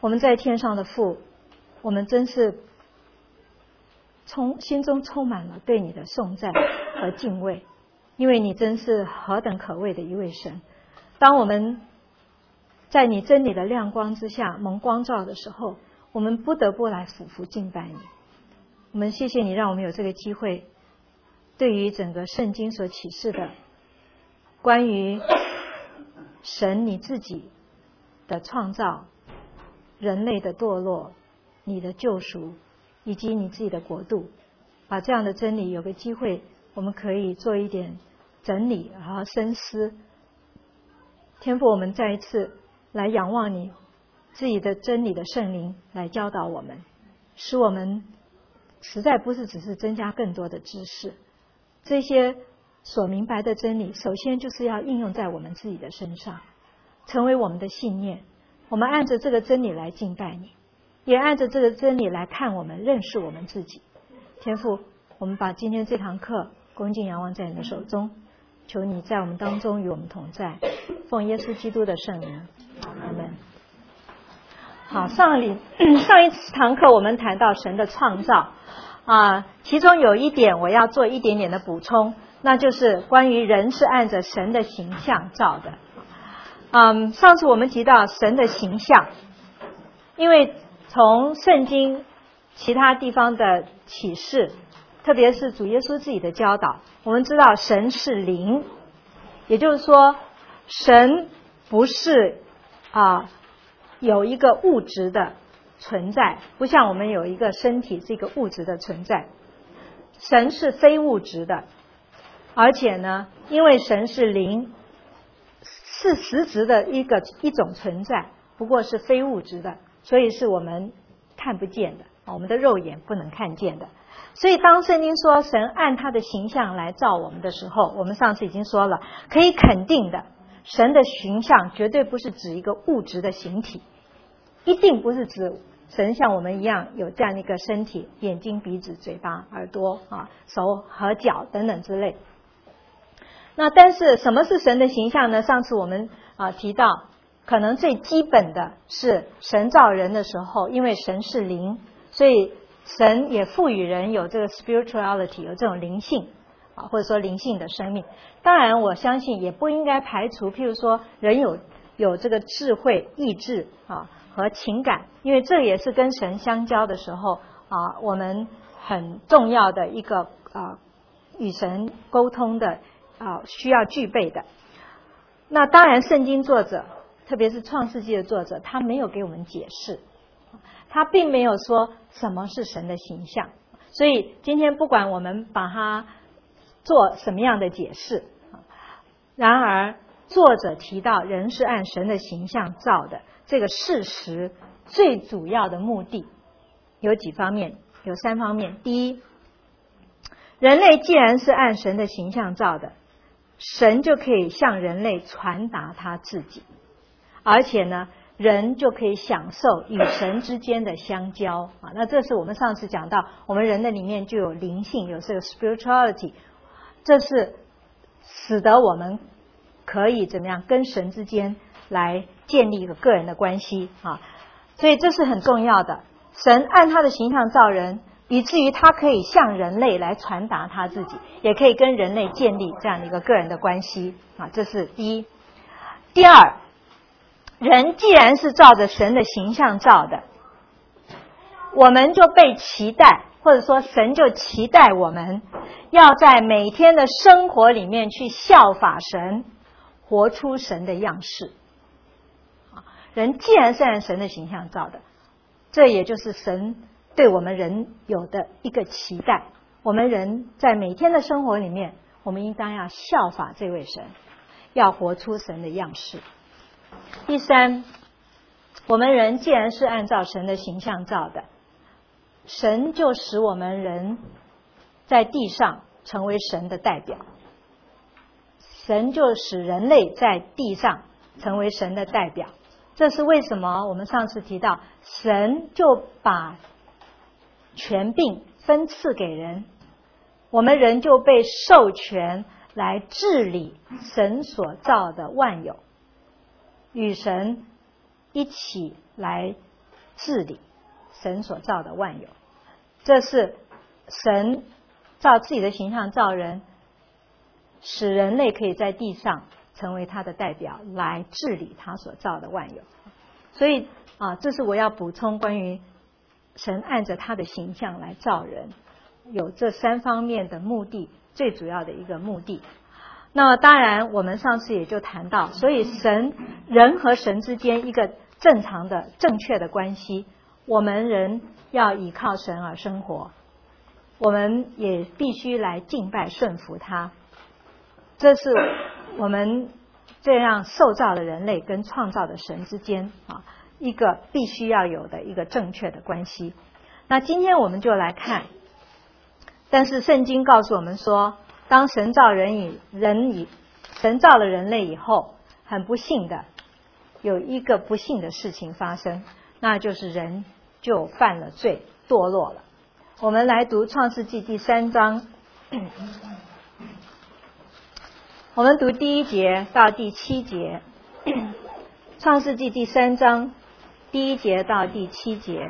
我们在天上的父，我们真是心中充满了对你的颂赞和敬畏，因为你真是何等可畏的一位神。当我们在你真理的亮光之下蒙光照的时候，我们不得不来俯伏敬拜你。我们谢谢你，让我们有这个机会，对于整个圣经所启示的关于神你自己的创造、人类的堕落、你的救赎以及你自己的国度，把这样的真理有个机会，我们可以做一点整理和深思。天父，我们再一次来仰望你自己的真理的圣灵来教导我们，使我们实在不是只是增加更多的知识，这些所明白的真理首先就是要应用在我们自己的身上，成为我们的信念。我们按着这个真理来敬拜你，也按着这个真理来看我们、认识我们自己。天父，我们把今天这堂课恭敬仰望在你的手中，求你在我们当中与我们同在，奉耶稣基督的圣名，阿们。好，上一堂课我们谈到神的创造其中有一点我要做一点点的补充，那就是关于人是按着神的形象造的。上次我们提到神的形象，因为从圣经其他地方的启示，特别是主耶稣自己的教导，我们知道神是灵，也就是说神不是有一个物质的存在，不像我们有一个身体是一个物质的存在，神是非物质的，而且呢，因为神是灵，是实质的一种存在，不过是非物质的，所以是我们看不见的，我们的肉眼不能看见的。所以当圣经说神按他的形象来造我们的时候，我们上次已经说了，可以肯定的，神的形象绝对不是指一个物质的形体，一定不是指神像我们一样有这样一个身体，眼睛、鼻子、嘴巴、耳朵手和脚等等之类。那但是什么是神的形象呢？上次我们提到，可能最基本的是神造人的时候，因为神是灵，所以神也赋予人有这个 spirituality， 有这种灵性或者说灵性的生命。当然我相信也不应该排除譬如说人有这个智慧、意志和情感，因为这也是跟神相交的时候我们很重要的一个与神沟通的需要具备的。那当然圣经作者，特别是创世纪的作者，他没有给我们解释，他并没有说什么是神的形象，所以今天不管我们把它做什么样的解释，然而作者提到人是按神的形象造的这个事实，最主要的目的有几方面，有3方面。第一，人类既然是按神的形象造的，神就可以向人类传达他自己，而且呢，人就可以享受与神之间的相交那这是我们上次讲到，我们人的里面就有灵性，有这个 spirituality， 这是使得我们可以怎么样跟神之间来建立一个个人的关系所以这是很重要的。神按他的形象造人，以至于他可以向人类来传达他自己，也可以跟人类建立这样的一个个人的关系这是第一。第二，人既然是照着神的形象造的，我们就被期待，或者说神就期待我们要在每天的生活里面去效法神，活出神的样式。人既然是按神的形象造的，这也就是神对我们人有的一个期待。我们人在每天的生活里面，我们应当要效法这位神，要活出神的样式。第三，我们人既然是按照神的形象造的，神就使我们人在地上成为神的代表，神就使人类在地上成为神的代表。这是为什么我们上次提到神就把权柄分赐给人，我们人就被授权来治理神所造的万有，与神一起来治理神所造的万有。这是神照自己的形象造人，使人类可以在地上成为他的代表，来治理他所造的万有。所以这是我要补充关于神按着他的形象来造人，有这3方面的目的，最主要的一个目的。那当然我们上次也就谈到，所以人和神之间一个正常的正确的关系，我们人要依靠神而生活，我们也必须来敬拜顺服他。这是我们这样受造的人类跟创造的神之间一个必须要有的一个正确的关系。那今天我们就来看，但是圣经告诉我们说，当神造了人类以后，很不幸的有一个不幸的事情发生，那就是人就犯了罪，堕落了。我们来读创世纪第3章，我们读第1节到第7节。创世纪第3章第1节到第7节，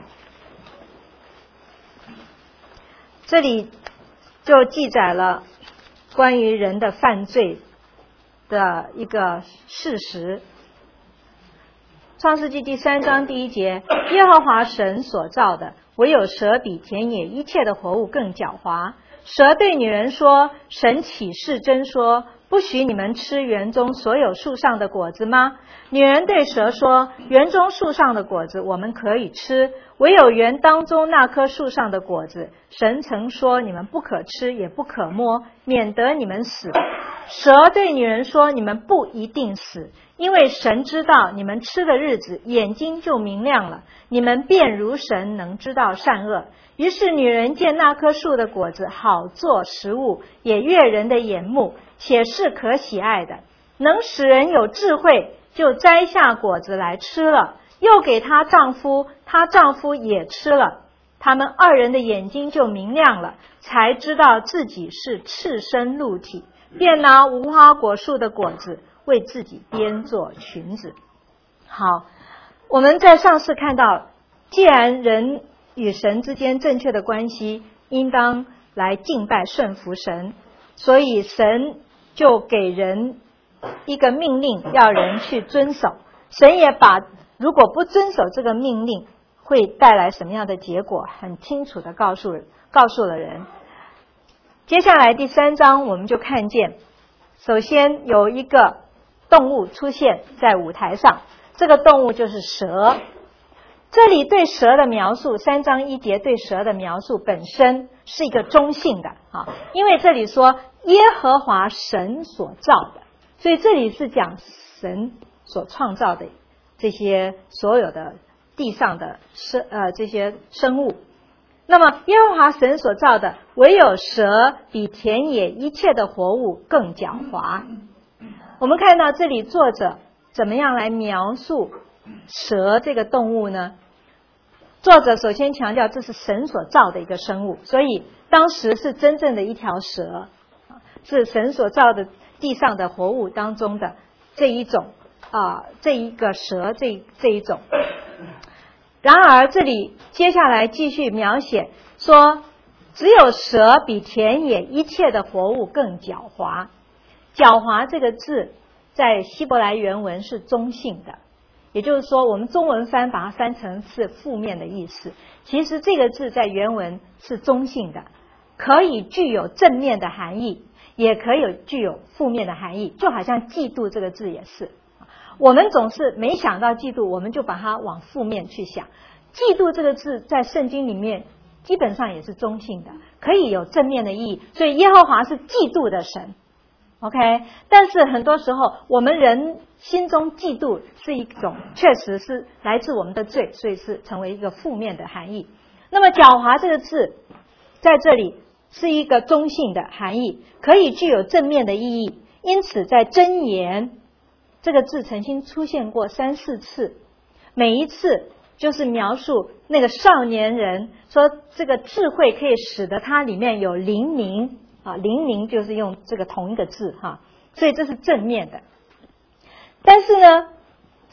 这里就记载了关于人的犯罪的一个事实。创世纪第3章第1节，耶和华神所造的，唯有蛇比田野一切的活物更狡猾。蛇对女人说，神岂是真说，不许你们吃园中所有树上的果子吗？女人对蛇说，园中树上的果子我们可以吃，唯有园当中那棵树上的果子，神曾说你们不可吃也不可摸，免得你们死。蛇对女人说，你们不一定死，因为神知道你们吃的日子眼睛就明亮了，你们便如神，能知道善恶。于是女人见那棵树的果子好做食物，也悦人的眼目，且是可喜爱的，能使人有智慧，就摘下果子来吃了，又给她丈夫，她丈夫也吃了，他们2人的眼睛就明亮了，才知道自己是赤身露体，便拿无花果树的果子为自己编做裙子。好，我们在上次看到，既然人与神之间正确的关系应当来敬拜顺服神，所以神就给人一个命令，要人去遵守。神也把如果不遵守这个命令会带来什么样的结果，很清楚的告诉了人。接下来第3章我们就看见，首先有一个动物出现在舞台上，这个动物就是蛇。这里对蛇的描述，3章1节对蛇的描述本身是一个中性的因为这里说耶和华神所造的，所以这里是讲神所创造的这些所有的地上的这些生物。那么耶和华神所造的，唯有蛇比田野一切的活物更狡猾。我们看到这里作者怎么样来描述蛇这个动物呢？作者首先强调这是神所造的一个生物，所以当时是真正的一条蛇，是神所造的地上的活物当中的这一种这一个蛇这一种。然而这里接下来继续描写说，只有蛇比田野一切的活物更狡猾。狡猾这个字在希伯来原文是中性的，也就是说我们中文翻把它翻成是负面的意思，其实这个字在原文是中性的，可以具有正面的含义，也可以具有负面的含义，就好像嫉妒这个字也是。我们总是没想到嫉妒，我们就把它往负面去想。嫉妒这个字在圣经里面基本上也是中性的，可以有正面的意义，所以耶和华是嫉妒的神。OK， 但是很多时候我们人心中嫉妒是一种确实是来自我们的罪，所以是成为一个负面的含义。那么狡猾这个字在这里是一个中性的含义，可以具有正面的意义，因此在箴言这个字曾经出现过3、4次，每一次就是描述那个少年人说这个智慧可以使得它里面有灵明灵明就是用这个同一个字所以这是正面的。但是呢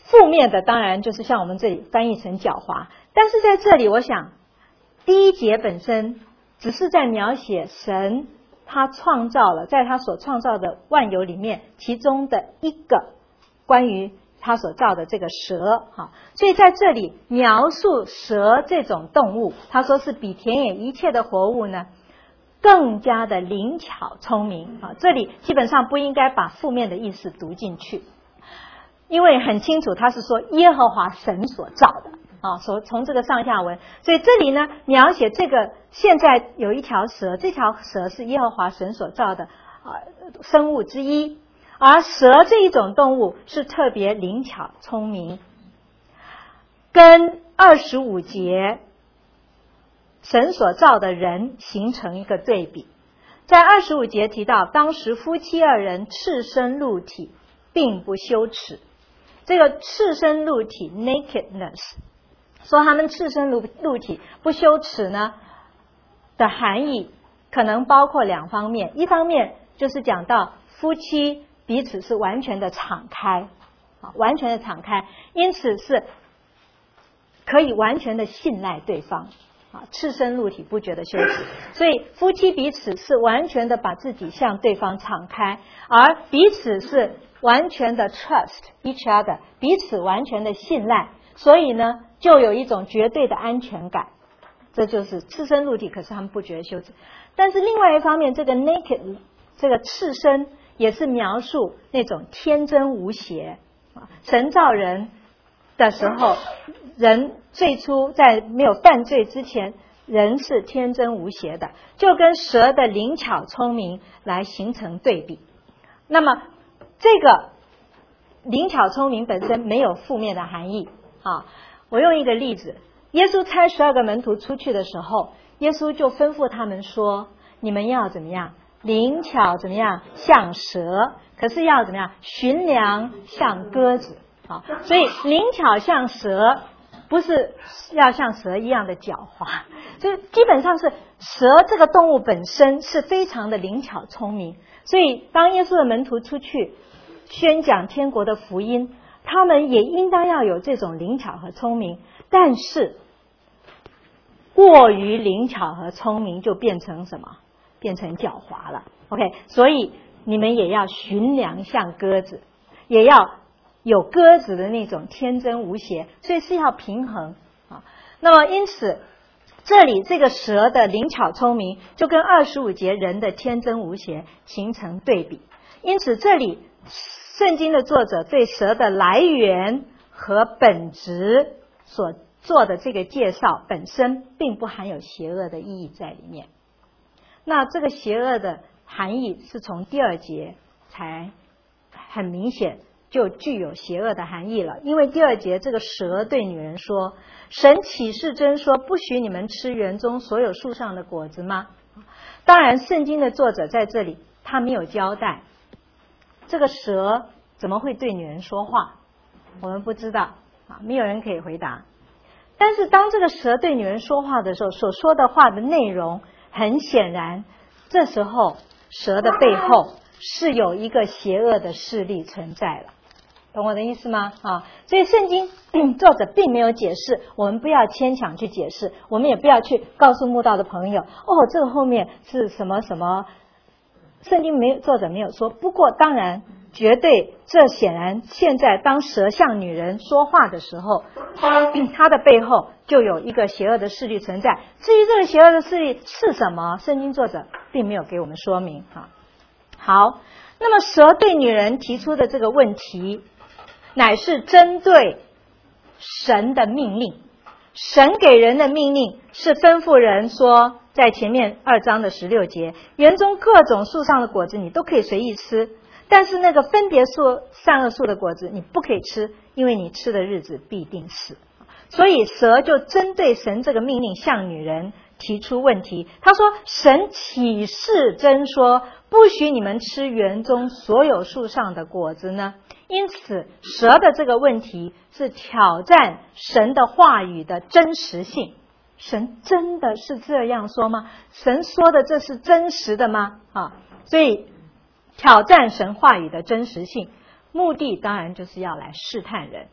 负面的当然就是像我们这里翻译成狡猾，但是在这里我想第一节本身只是在描写神他创造了在他所创造的万有里面其中的一个关于他所造的这个蛇，所以在这里描述蛇这种动物，他说是比田野一切的活物呢更加的灵巧聪明，这里基本上不应该把负面的意思读进去，因为很清楚他是说耶和华神所造的，从这个上下文，所以这里呢描写这个现在有一条蛇，这条蛇是耶和华神所造的生物之一，而蛇这一种动物是特别灵巧聪明，跟25节神所造的人形成一个对比。在25节提到当时夫妻二人赤身露体并不羞耻，这个赤身露体 nakedness 说他们赤身露体不羞耻呢的含义可能包括两方面，一方面就是讲到夫妻彼此是完全的敞开，完全的敞开，因此是可以完全的信赖对方，赤身露体不觉得羞耻，所以夫妻彼此是完全的把自己向对方敞开，而彼此是完全的 trust each other， 彼此完全的信赖，所以呢就有一种绝对的安全感，这就是赤身露体，可是他们不觉得羞耻。但是另外一方面，这个 naked 这个赤身也是描述那种天真无邪，神造人的时候，人最初在没有犯罪之前，人是天真无邪的，就跟蛇的灵巧聪明来形成对比。那么这个灵巧聪明本身没有负面的含义，我用一个例子，耶稣差12个门徒出去的时候，耶稣就吩咐他们说，你们要怎么样？灵巧怎么样？像蛇，可是要怎么样？驯良像鸽子。所以灵巧像蛇不是要像蛇一样的狡猾，所以基本上是蛇这个动物本身是非常的灵巧聪明，所以当耶稣的门徒出去宣讲天国的福音，他们也应当要有这种灵巧和聪明，但是过于灵巧和聪明就变成什么？变成狡猾了。 OK， 所以你们也要驯良像鸽子，也要有鸽子的那种天真无邪，所以是要平衡。那么因此这里这个蛇的灵巧聪明就跟25节人的天真无邪形成对比，因此这里圣经的作者对蛇的来源和本质所做的这个介绍本身并不含有邪恶的意义在里面，那这个邪恶的含义是从第2节才很明显就具有邪恶的含义了，因为第2节这个蛇对女人说，神岂是真说不许你们吃园中所有树上的果子吗？当然圣经的作者在这里他没有交代这个蛇怎么会对女人说话，我们不知道，没有人可以回答。但是当这个蛇对女人说话的时候，所说的话的内容很显然，这时候蛇的背后是有一个邪恶的势力存在了，懂我的意思吗？所以圣经作者并没有解释，我们不要牵强去解释，我们也不要去告诉慕道的朋友，这个后面是什么什么，圣经作者没有说。不过当然绝对这显然现在当蛇向女人说话的时候，它的背后就有一个邪恶的势力存在，至于这个邪恶的势力是什么，圣经作者并没有给我们说明。好，那么蛇对女人提出的这个问题乃是针对神的命令，神给人的命令是吩咐人说，在前面2章的16节，园中各种树上的果子你都可以随意吃，但是那个分别树善恶树的果子你不可以吃，因为你吃的日子必定死。所以蛇就针对神这个命令向女人提出问题，他说神岂是真说不许你们吃园中所有树上的果子呢？因此蛇的这个问题是挑战神的话语的真实性，神真的是这样说吗？神说的这是真实的吗？所以挑战神话语的真实性，目的当然就是要来试探人，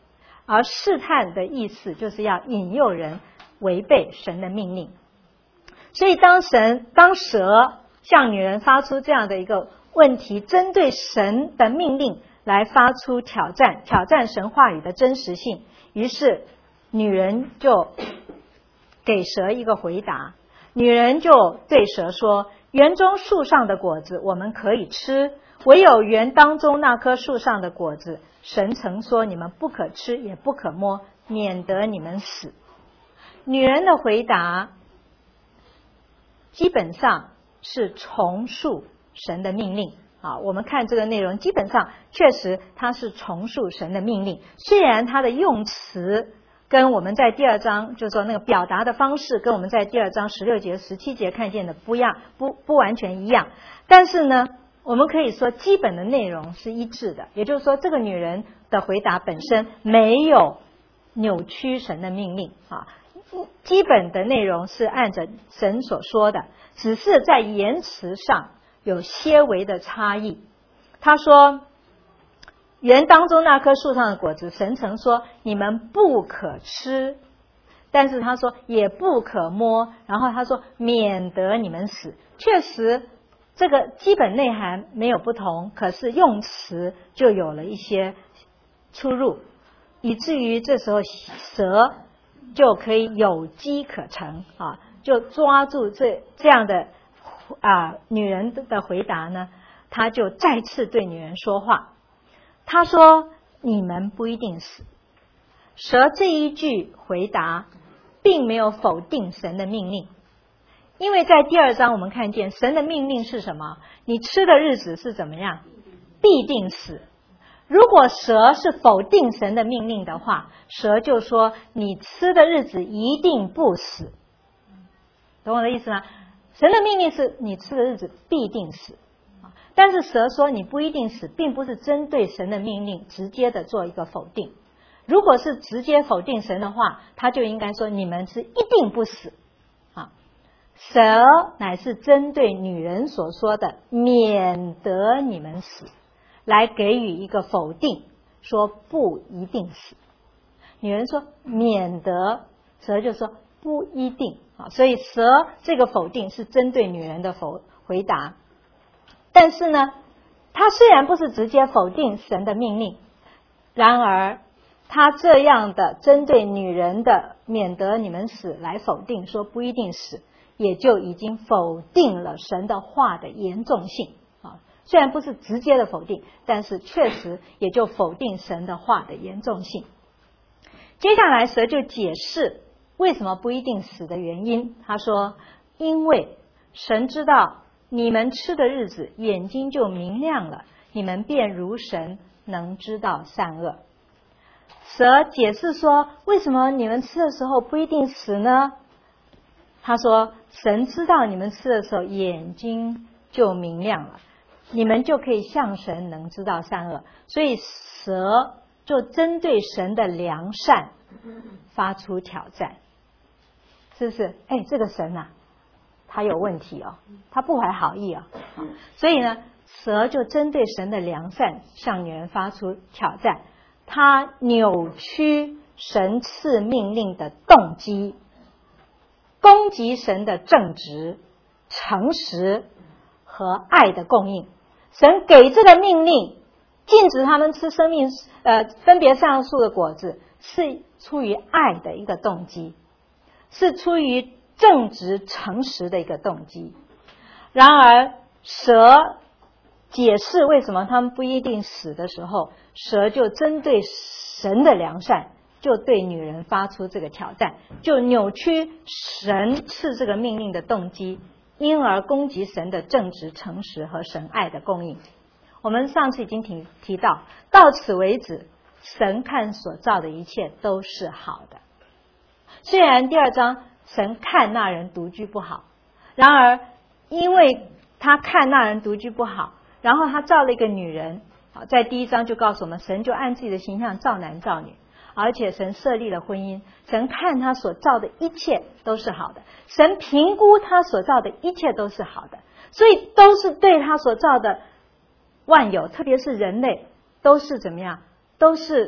而试探的意思就是要引诱人违背神的命令。所以当蛇向女人发出这样的一个问题，针对神的命令来发出挑战神话语的真实性，于是女人就给蛇一个回答。女人就对蛇说，园中树上的果子我们可以吃，唯有园当中那棵树上的果子，神曾说你们不可吃也不可摸，免得你们死。女人的回答基本上是重述神的命令啊，我们看这个内容，基本上确实它是重述神的命令，虽然它的用词跟我们在第二章就是说那个表达的方式跟我们在第二章16节17节看见的不完全一样，但是呢我们可以说基本的内容是一致的，也就是说这个女人的回答本身没有扭曲神的命令啊，基本的内容是按着神所说的，只是在言辞上有些微的差异。他说园当中那棵树上的果子，神曾说你们不可吃，但是他说也不可摸，然后他说免得你们死。确实这个基本内涵没有不同，可是用词就有了一些出入，以至于这时候蛇就可以有机可乘啊，就抓住这样的女人的回答呢，他就再次对女人说话。他说你们不一定死。蛇这一句回答并没有否定神的命令，因为在第二章我们看见神的命令是什么？你吃的日子是怎么样？必定死。如果蛇是否定神的命令的话，蛇就说你吃的日子一定不死。懂我的意思吗？神的命令是你吃的日子必定死，但是蛇说你不一定死，并不是针对神的命令直接的做一个否定。如果是直接否定神的话，他就应该说你们是一定不死。蛇乃是针对女人所说的免得你们死来给予一个否定，说不一定死。女人说免得，蛇就说不一定。所以蛇这个否定是针对女人的回答。但是呢，他虽然不是直接否定神的命令，然而他这样的针对女人的免得你们死来否定，说不一定死，也就已经否定了神的话的严重性啊。虽然不是直接的否定，但是确实也就否定神的话的严重性。接下来蛇就解释为什么不一定死的原因。他说因为神知道你们吃的日子眼睛就明亮了，你们便如神，能知道善恶。蛇解释说为什么你们吃的时候不一定死呢？他说神知道你们吃的时候眼睛就明亮了，你们就可以像神，能知道善恶。所以蛇就针对神的良善发出挑战，是不是？这个神啊他有问题哦，他不怀好意哦。所以呢，蛇就针对神的良善向女人发出挑战，他扭曲神赐命令的动机，攻击神的正直、诚实和爱的供应。神给这个命令禁止他们吃分别善恶树的果子，是出于爱的一个动机，是出于正直诚实的一个动机。然而蛇解释为什么他们不一定死的时候，蛇就针对神的良善，就对女人发出这个挑战，就扭曲神赐这个命令的动机，因而攻击神的正直诚实和神爱的供应。我们上次已经提到此为止，神看所造的一切都是好的。虽然第二章神看那人独居不好，然而因为他看那人独居不好，然后他造了一个女人，在第一章就告诉我们，神就按自己的形象造男造女，而且神设立了婚姻。神看他所造的一切都是好的，神评估他所造的一切都是好的，所以都是对他所造的万有，特别是人类，都是怎么样？都是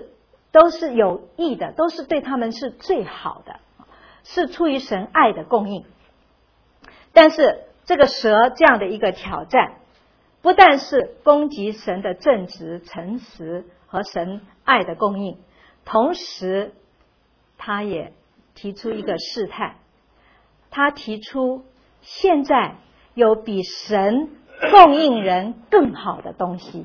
都是有益的，都是对他们是最好的，是出于神爱的供应。但是这个蛇这样的一个挑战，不但是攻击神的正直、诚实和神爱的供应，同时他也提出一个试探，他提出现在有比神供应人更好的东西。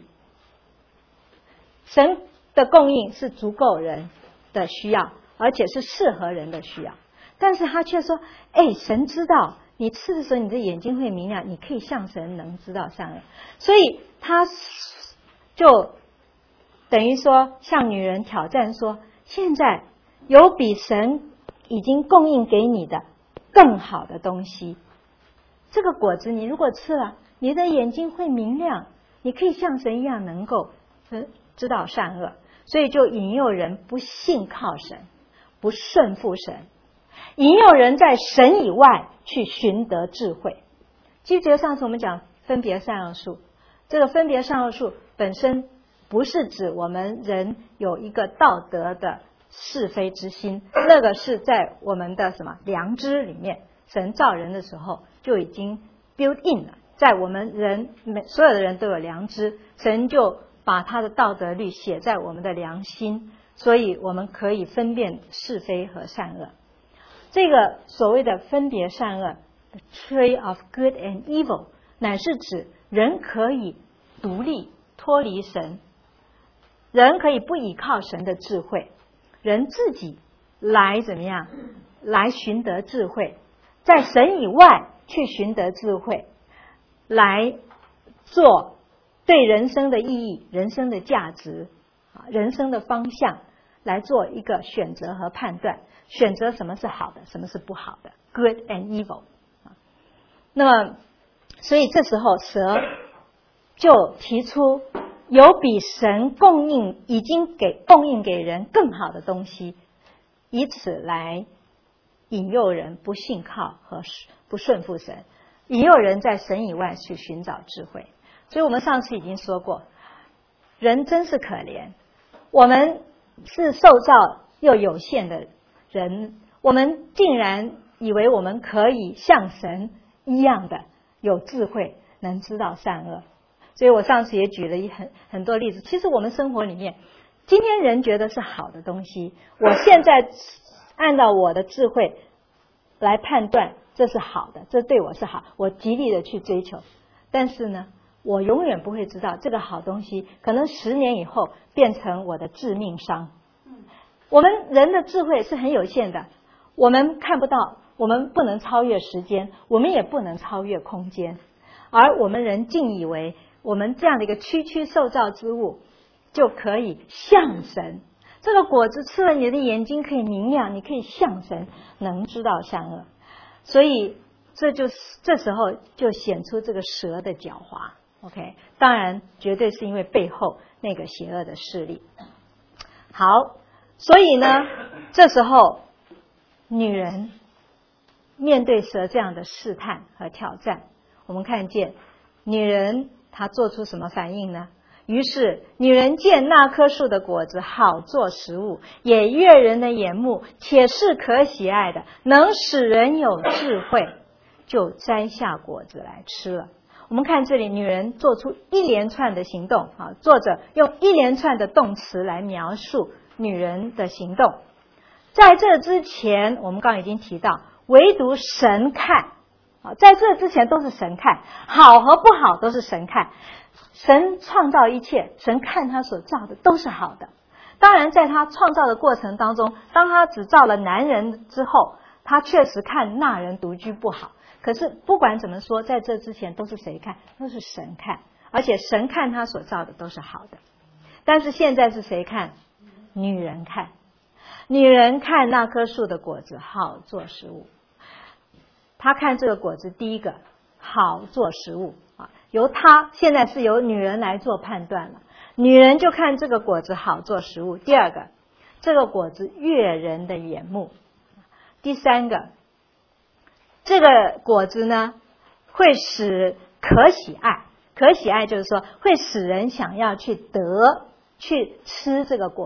神的供应是足够人的需要，而且是适合人的需要，但是他却说神知道你吃的时候你的眼睛会明亮，你可以像神能知道善恶。所以他就等于说向女人挑战说，现在有比神已经供应给你的更好的东西，这个果子你如果吃了，你的眼睛会明亮，你可以像神一样能够知道善恶。所以就引诱人不信靠神，不顺服神，引诱人在神以外去寻得智慧。记不记得上次我们讲分别善恶树，这个分别善恶树本身不是指我们人有一个道德的是非之心，那个是在我们的什么良知里面，神造人的时候就已经 built in 了，在我们人所有的人都有良知，神就把他的道德律写在我们的良心，所以我们可以分辨是非和善恶。这个所谓的分别善恶 The tree of good and evil 乃是指人可以独立脱离神，人可以不依靠神的智慧，人自己来怎么样来寻得智慧，在神以外去寻得智慧，来做对人生的意义、人生的价值、人生的方向来做一个选择和判断，选择什么是好的，什么是不好的 good and evil。 那么所以这时候蛇就提出有比神已经供应给人更好的东西，以此来引诱人不信靠和不顺服神，引诱人在神以外去寻找智慧。所以我们上次已经说过，人真是可怜，我们是受造又有限的人，我们竟然以为我们可以像神一样的有智慧，能知道善恶。所以我上次也举了很多例子，其实我们生活里面今天人觉得是好的东西，我现在按照我的智慧来判断这是好的，这对我是好，我极力的去追求，但是呢我永远不会知道这个好东西可能10年以后变成我的致命伤。我们人的智慧是很有限的，我们看不到，我们不能超越时间，我们也不能超越空间，而我们人竟以为我们这样的一个区受造之物就可以像神，这个果子吃了你的眼睛可以明亮，你可以像神能知道善恶。所以这时候就显出这个蛇的狡猾。OK， 当然绝对是因为背后那个邪恶的势力。好，所以呢这时候女人面对蛇这样的试探和挑战，我们看见女人她做出什么反应呢？于是女人见那棵树的果子好做食物，也悦人的眼目，且是可喜爱的，能使人有智慧，就摘下果子来吃了。我们看这里女人做出一连串的行动，作者用一连串的动词来描述女人的行动。在这之前我们刚刚已经提到，唯独神看，在这之前都是神看，好和不好都是神看。神创造一切，神看他所造的都是好的。当然在他创造的过程当中，当他只造了男人之后，他确实看那人独居不好，可是不管怎么说，在这之前都是谁看？都是神看，而且神看他所造的都是好的。但是现在是谁看？女人看。女人看那棵树的果子好做食物，她看这个果子，第一个好做食物，现在是由女人来做判断了。女人就看这个果子好做食物。第二个，这个果子悦人的眼目。第三个，这个果子呢会使可喜爱，可喜爱就是说会使人想要去吃这个果子，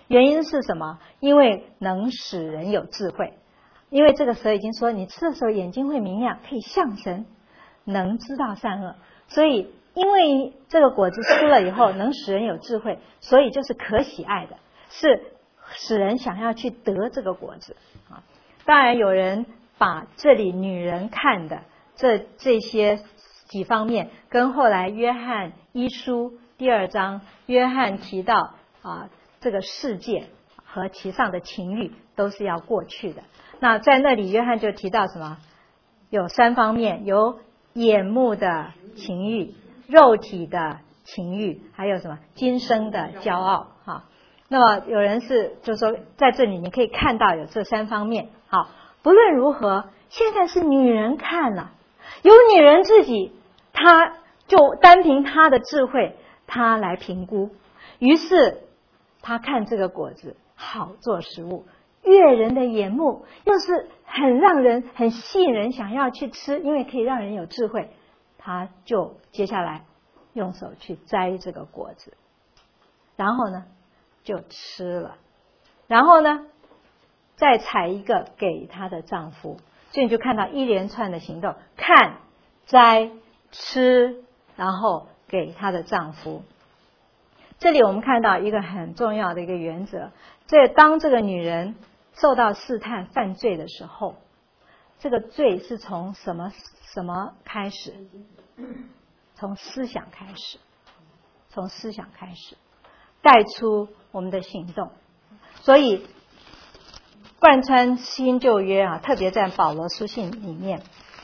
原因是什么？因为能使人有智慧。因为这个蛇已经说，你吃的时候眼睛会明亮，可以像神，能知道善恶。所以因为这个果子吃了以后能使人有智慧，所以就是可喜爱的，是使人想要去得这个果子啊。当然有人把这里女人看的这些几方面，跟后来约翰一书第2章约翰提到这个世界和其上的情欲都是要过去的。那在那里约翰就提到什么？有3方面，有眼目的情欲、肉体的情欲，还有什么今生的骄傲哈。那么有人就是说在这里你可以看到有这3方面。好，不论如何，现在是女人看了，由女人自己，她就单凭她的智慧，她来评估。于是她看这个果子好做食物，悦人的眼目，又是很吸引人想要去吃，因为可以让人有智慧。她就接下来用手去摘这个果子，然后呢就吃了，然后呢再采一个给她的丈夫。所以你就看到一连串的行动，看、摘、吃，然后给她的丈夫。这里我们看到一个很重要的一个原则，当这个女人受到试探犯罪的时候，这个罪是从什么开始？从思想开始，从思想开始带出我们的行动。所以贯穿新旧约特别在保罗书信里面，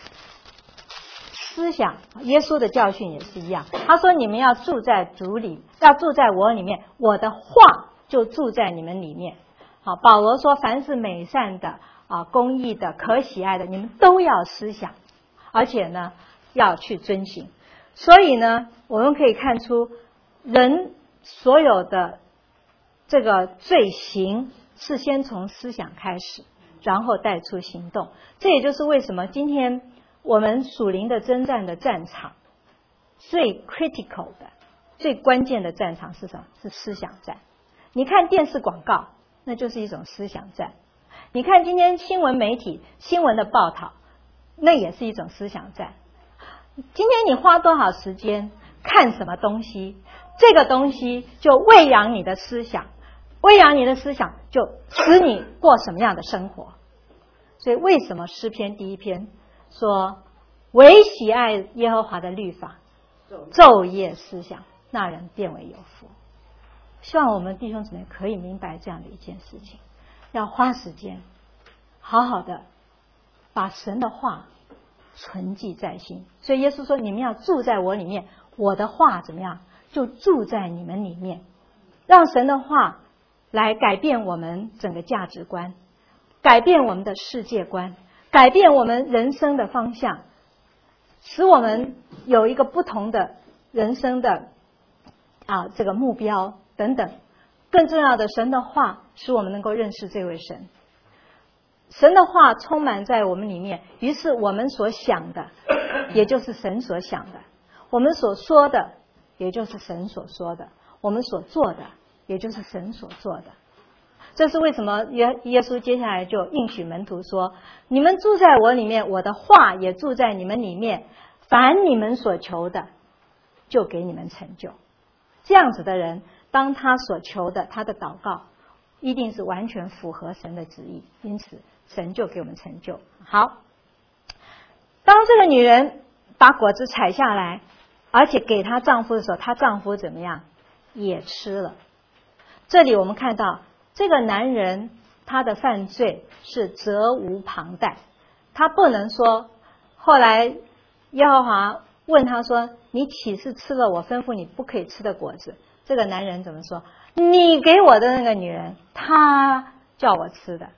思想耶稣的教训也是一样。他说你们要住在主里，要住在我里面，我的话就住在你们里面。好，保罗说凡是美善的公义的可喜爱的，你们都要思想，而且呢要去遵行。所以呢我们可以看出人所有的这个罪行是先从思想开始，然后带出行动。这也就是为什么今天我们属灵的征战的战场最 critical 的最关键的战场是什么？是思想战。你看电视广告，那就是一种思想战。你看今天新闻媒体新闻的报道，那也是一种思想战。今天你花多少时间看什么东西，这个东西就喂养你的思想，喂养你的思想就使你过什么样的生活。所以为什么诗篇第1篇说唯喜爱耶和华的律法，昼夜思想，那人便为有福。希望我们弟兄姊妹可以明白这样的一件事情，要花时间好好的把神的话存记在心。所以耶稣说你们要住在我里面，我的话怎么样？就住在你们里面，让神的话来改变我们整个价值观，改变我们的世界观，改变我们人生的方向，使我们有一个不同的人生的这个目标等等。更重要的，神的话使我们能够认识这位神。神的话充满在我们里面，于是我们所想的也就是神所想的，我们所说的也就是神所说的，我们所做的也就是神所做的。这是为什么耶稣接下来就应许门徒说，你们住在我里面，我的话也住在你们里面，凡你们所求的就给你们成就。这样子的人，当他所求的，他的祷告一定是完全符合神的旨意，因此神就给我们成就。好，当这个女人把果子采下来，而且给她丈夫的时候，她丈夫怎么样？也吃了。这里我们看到这个男人他的犯罪是责无旁贷，他不能说后来耶和华问他说，你岂是吃了我吩咐你不可以吃的果子？这个男人怎么说？你给我的那个女人，她叫我吃的。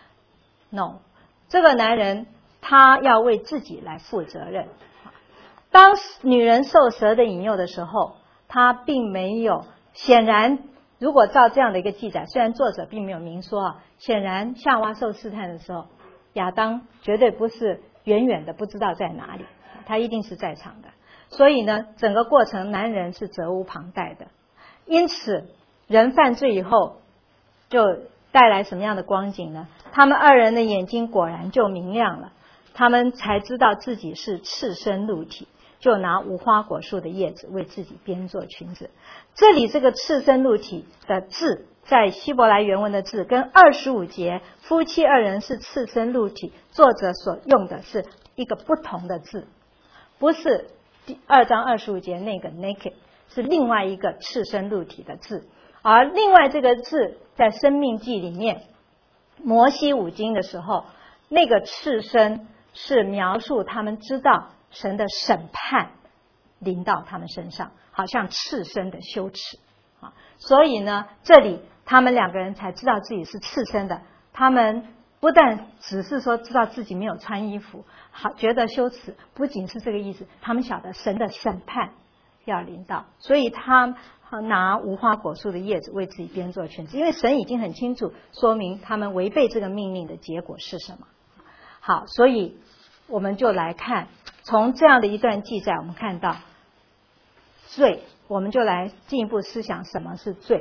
No， 这个男人他要为自己来负责任。当女人受蛇的引诱的时候，他并没有，显然如果照这样的一个记载，虽然作者并没有明说显然夏娃受试探的时候，亚当绝对不是远远的不知道在哪里，他一定是在场的。所以呢，整个过程男人是责无旁贷的。因此人犯罪以后， 就带来什么样的光景呢？他们二人的眼睛果然就明亮了，他们才知道自己是赤身露体，就拿无花果树的叶子为自己编做裙子。这里这个赤身露体的字，在希伯来原文的字跟25节夫妻二人是赤身露体，作者所用的是一个不同的字，不是第2章25节那个 naked， 是另外一个赤身露体的字。而另外这个字在申命记里面摩西五经的时候，那个赤身是描述他们知道神的审判临到他们身上，好像赤身的羞耻啊。所以呢，这里他们两个人才知道自己是赤身的。他们不但只是说知道自己没有穿衣服，好觉得羞耻，不仅是这个意思，他们晓得神的审判要临到，所以他拿无花果树的叶子为自己编做裙子，因为神已经很清楚说明他们违背这个命令的结果是什么。好，所以我们就来看，从这样的一段记载，我们看到罪，我们就来进一步思想什么是罪。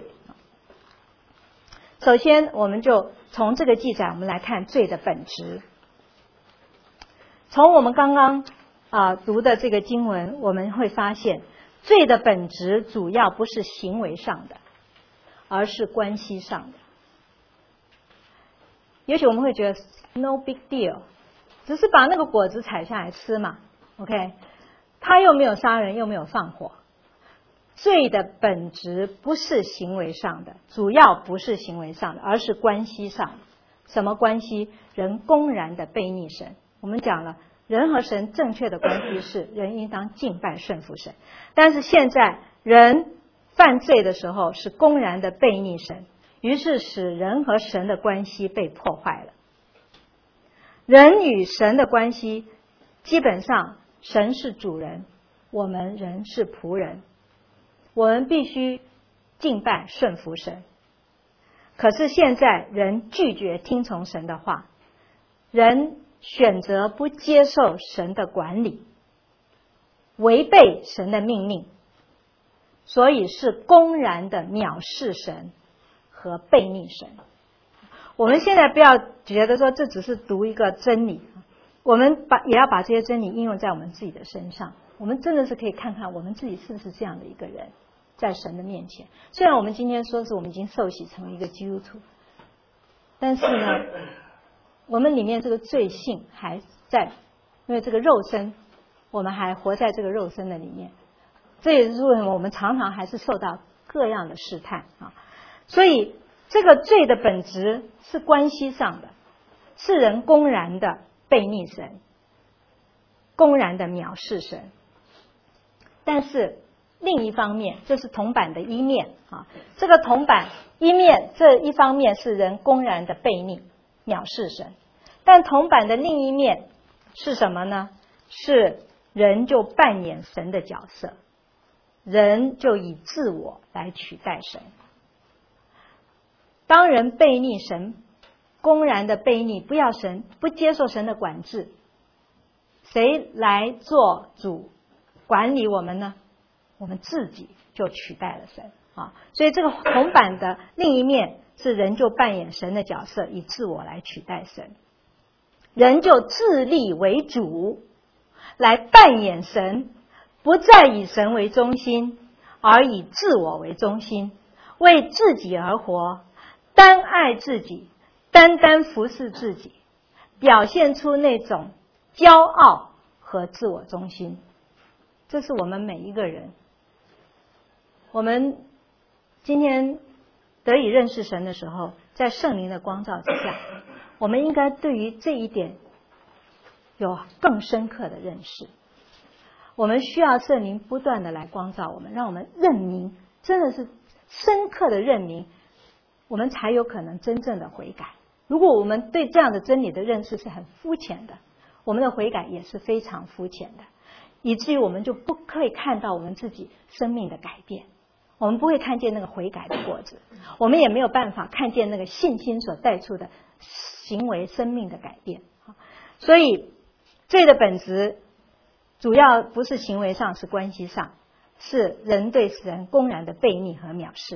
首先，我们就从这个记载，我们来看罪的本质。从我们刚刚读的这个经文，我们会发现，罪的本质主要不是行为上的，而是关系上的。也许我们会觉得 no big deal， 只是把那个果子采下来吃嘛 ，OK， 他又没有杀人，又没有放火。罪的本质不是行为上的，主要不是行为上的，而是关系上的。什么关系？人公然的背逆神。我们讲了，人和神正确的关系是人应当敬拜顺服神，但是现在人犯罪的时候是公然的背逆神，于是使人和神的关系被破坏了。人与神的关系基本上，神是主人，我们人是仆人，我们必须敬拜顺服神。可是现在人拒绝听从神的话，人选择不接受神的管理，违背神的命令，所以是公然的藐视神和背逆神。我们现在不要觉得说这只是读一个真理，我们也要把这些真理应用在我们自己的身上。我们真的是可以看看我们自己是不是这样的一个人，在神的面前。虽然我们今天说是我们已经受洗成为一个基督徒，但是呢，我们里面这个罪性还在，因为这个肉身，我们还活在这个肉身的里面。这也是为什么我们常常还是受到各样的试探啊。所以这个罪的本质是关系上的，是人公然的背逆神，公然的藐视神。但是另一方面，这是铜板的一面啊。这个铜板一面，这一方面是人公然的背逆藐视神，但铜板的另一面是什么呢？是人就扮演神的角色，人就以自我来取代神。当人背逆神，公然的背逆，不要神，不接受神的管制，谁来做主管理我们呢？我们自己就取代了神啊！所以这个铜板的另一面是人就扮演神的角色，以自我来取代神，人就自立为主，来扮演神，不再以神为中心，而以自我为中心，为自己而活，单爱自己，单单服侍自己，表现出那种骄傲和自我中心。这是我们每一个人，我们今天得以认识神的时候，在圣灵的光照之下，我们应该对于这一点有更深刻的认识。我们需要圣灵不断的来光照我们，让我们认明，真的是深刻的认明，我们才有可能真正的悔改。如果我们对这样的真理的认识是很肤浅的，我们的悔改也是非常肤浅的，以至于我们就不可以看到我们自己生命的改变，我们不会看见那个悔改的果子，我们也没有办法看见那个信心所带出的行为生命的改变。所以罪的本质主要不是行为上，是关系上，是人对神公然的背逆和藐视。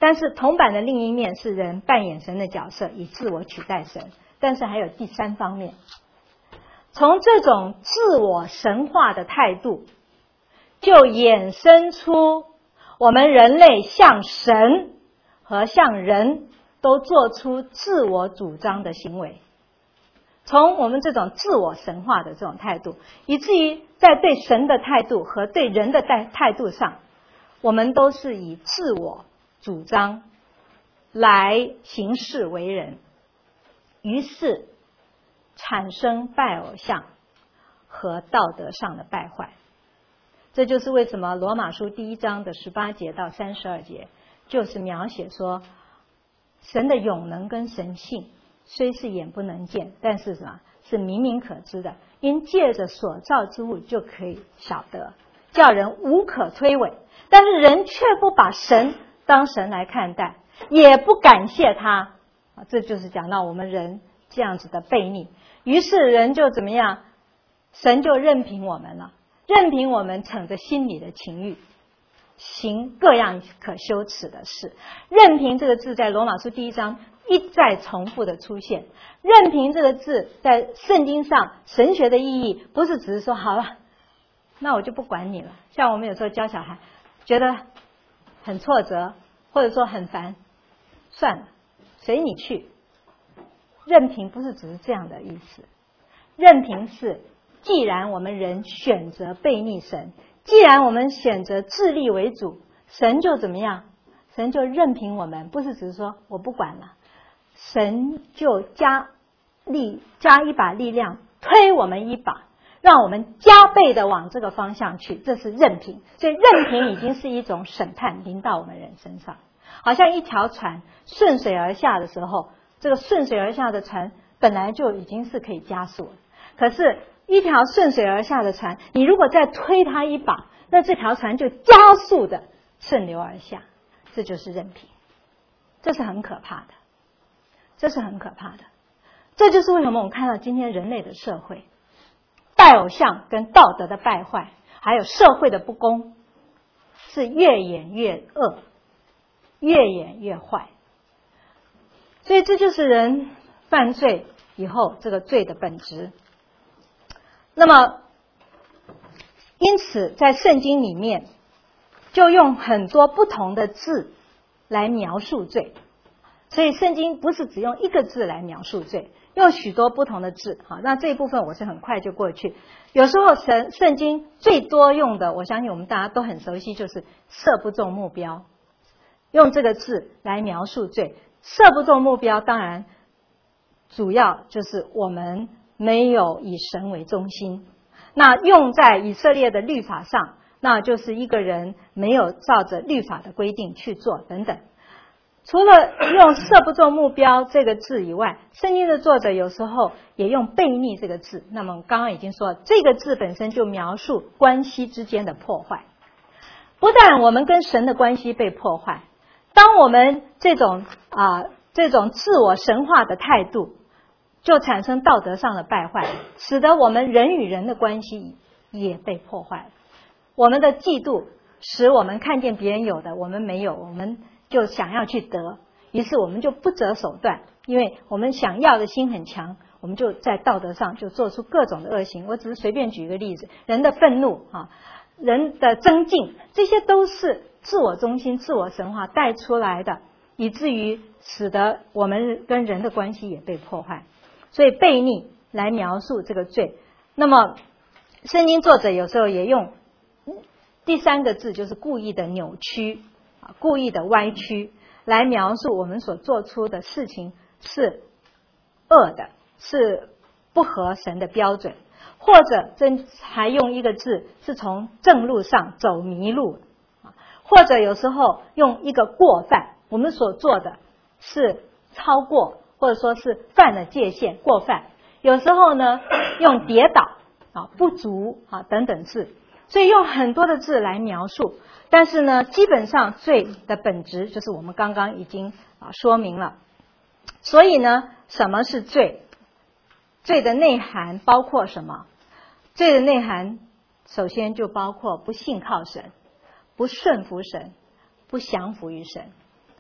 但是铜板的另一面是人扮演神的角色，以自我取代神。但是还有第三方面，从这种自我神化的态度，就衍生出我们人类向神和向人都做出自我主张的行为。从我们这种自我神化的这种态度，以至于在对神的态度和对人的态度上，我们都是以自我主张来行事为人，于是产生拜偶像和道德上的败坏。这就是为什么罗马书第1章的18节到32节就是描写说，神的永能跟神性虽是眼不能见，但是什么是明明可知的，因借着所造之物就可以晓得，叫人无可推诿。但是人却不把神当神来看待，也不感谢他，这就是讲到我们人这样子的悖逆。于是人就怎么样？神就任凭我们了，任凭我们逞着心里的情欲，行各样可羞耻的事。任凭这个字在罗马书第1章一再重复的出现。任凭这个字在圣经上神学的意义，不是只是说好了，那我就不管你了。像我们有时候教小孩，觉得很挫折，或者说很烦，算了，随你去。任凭不是只是这样的意思，任凭是既然我们人选择悖逆神，既然我们选择自立为主，神就怎么样？神就任凭我们，不是只是说我不管了，神就加一把力量推我们一把，让我们加倍的往这个方向去，这是任凭。所以任凭已经是一种审判临到我们人身上。好像一条船顺水而下的时候，这个顺水而下的船本来就已经是可以加速了，可是一条顺水而下的船，你如果再推它一把，那这条船就加速的顺流而下。这就是任凭，这是很可怕的，这是很可怕的。这就是为什么我们看到今天人类的社会，拜偶像跟道德的败坏，还有社会的不公，是越演越恶，越演越坏。所以这就是人犯罪以后这个罪的本质。那么因此在圣经里面就用很多不同的字来描述罪，所以圣经不是只用一个字来描述罪，用许多不同的字。好，那这一部分我是很快就过去。有时候圣经最多用的，我相信我们大家都很熟悉，就是射不中目标，用这个字来描述罪。射不中目标当然主要就是我们没有以神为中心，那用在以色列的律法上，那就是一个人没有照着律法的规定去做等等。除了用射不中目标这个字以外，圣经的作者有时候也用悖逆这个字。那么刚刚已经说，这个字本身就描述关系之间的破坏。不但我们跟神的关系被破坏，当我们这种自我神化的态度，就产生道德上的败坏，使得我们人与人的关系也被破坏了。我们的嫉妒使我们看见别人有的我们没有，我们就想要去得，于是我们就不择手段，因为我们想要的心很强，我们就在道德上就做出各种的恶行。我只是随便举一个例子，人的愤怒人的争竞，这些都是自我中心、自我神化带出来的，以至于使得我们跟人的关系也被破坏。所以悖逆来描述这个罪。那么圣经作者有时候也用第三个字，就是故意的扭曲、故意的歪曲，来描述我们所做出的事情是恶的，是不合神的标准。或者还用一个字，是从正路上走迷路，或者有时候用一个过犯，我们所做的是超过，或者说是犯了界限，过犯。有时候呢用跌倒不足等等字，所以用很多的字来描述。但是呢基本上罪的本质就是我们刚刚已经说明了。所以呢什么是罪？罪的内涵包括什么？罪的内涵首先就包括不信靠神，不顺服神，不降服于神。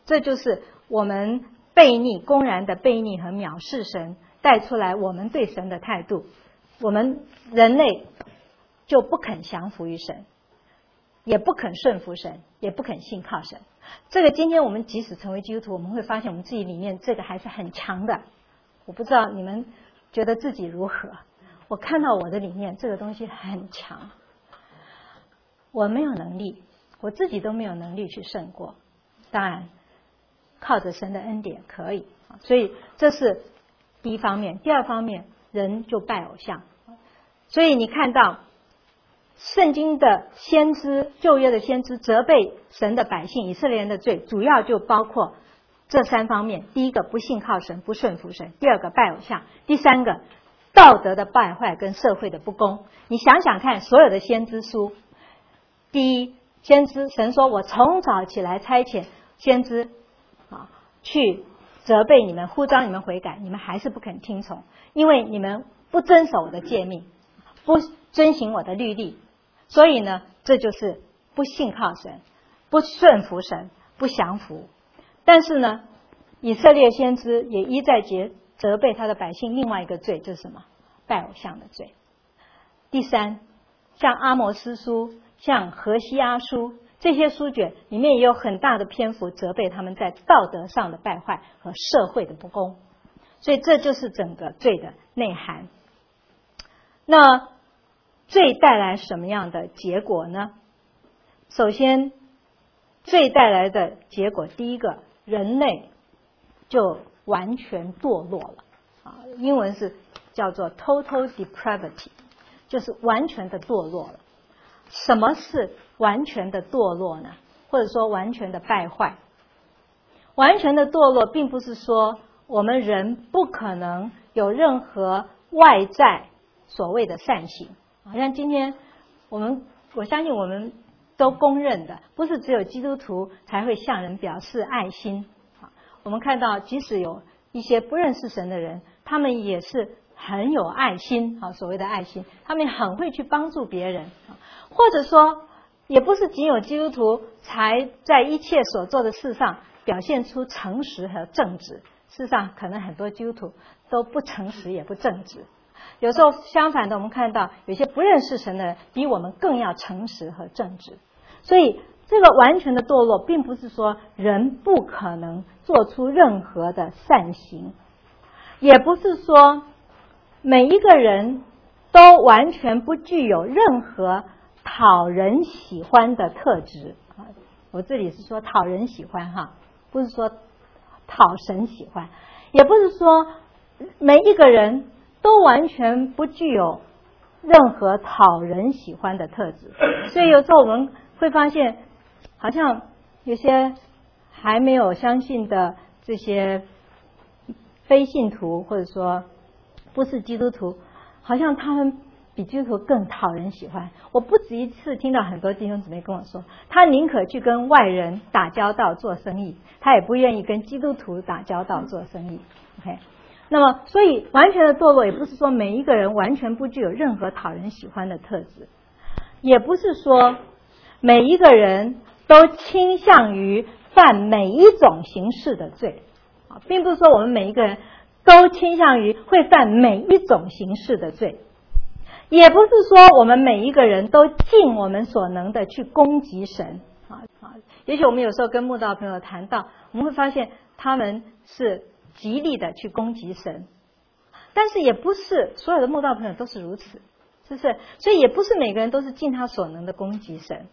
这就是我们悖逆、公然的悖逆和藐视神带出来我们对神的态度。我们人类就不肯降服于神，也不肯顺服神，也不肯信靠神。这个今天我们即使成为基督徒，我们会发现我们自己里面这个还是很强的。我不知道你们觉得自己如何，我看到我的里面这个东西很强，我没有能力，我自己都没有能力去胜过，当然靠着神的恩典可以。所以这是第一方面。第二方面，人就拜偶像。所以你看到圣经的先知，旧约的先知责备神的百姓以色列人的罪，主要就包括这三方面。第一个，不信靠神，不顺服神；第二个，拜偶像；第三个，道德的败坏跟社会的不公。你想想看，所有的先知书，第一，先知神说，我从早起来差遣先知去责备你们，呼召你们悔改，你们还是不肯听从，因为你们不遵守我的诫命，不遵行我的律例。所以呢，这就是不信靠神，不顺服神，不降服。但是呢，以色列先知也一再责备他的百姓另外一个罪，就是什么？拜偶像的罪。第三，像阿摩司书，像何西阿书，这些书卷里面也有很大的篇幅责备他们在道德上的败坏和社会的不公。所以这就是整个罪的内涵。那罪带来什么样的结果呢？首先，罪带来的结果，第一个，人类就完全堕落了。英文是叫做 total depravity， 就是完全的堕落了。什么是完全的堕落呢？或者说完全的败坏？完全的堕落并不是说我们人不可能有任何外在所谓的善行。好像今天我相信我们都公认的，不是只有基督徒才会向人表示爱心。我们看到即使有一些不认识神的人，他们也是很有爱心，所谓的爱心，他们很会去帮助别人。或者说也不是仅有基督徒才在一切所做的事上表现出诚实和正直，事实上可能很多基督徒都不诚实也不正直。有时候相反的，我们看到有些不认识神的人比我们更要诚实和正直。所以这个完全的堕落并不是说人不可能做出任何的善行，也不是说每一个人都完全不具有任何讨人喜欢的特质。我这里是说讨人喜欢不是说讨神喜欢，也不是说每一个人都完全不具有任何讨人喜欢的特质。所以有时候我们会发现，好像有些还没有相信的这些非信徒，或者说不是基督徒，好像他们比基督徒更讨人喜欢。我不止一次听到很多弟兄姊妹跟我说，他宁可去跟外人打交道做生意，他也不愿意跟基督徒打交道做生意。OK， 那么所以完全的堕落也不是说每一个人完全不具有任何讨人喜欢的特质，也不是说每一个人都倾向于犯每一种形式的罪，并不是说我们每一个人都倾向于会犯每一种形式的罪，也不是说我们每一个人都尽我们所能的去攻击神。也许我们有时候跟慕道朋友谈到，我们会发现他们是极力的去攻击神，但是也不是所有的慕道朋友都是如此，是不是？所以也不是每个人都是尽他所能的攻击神。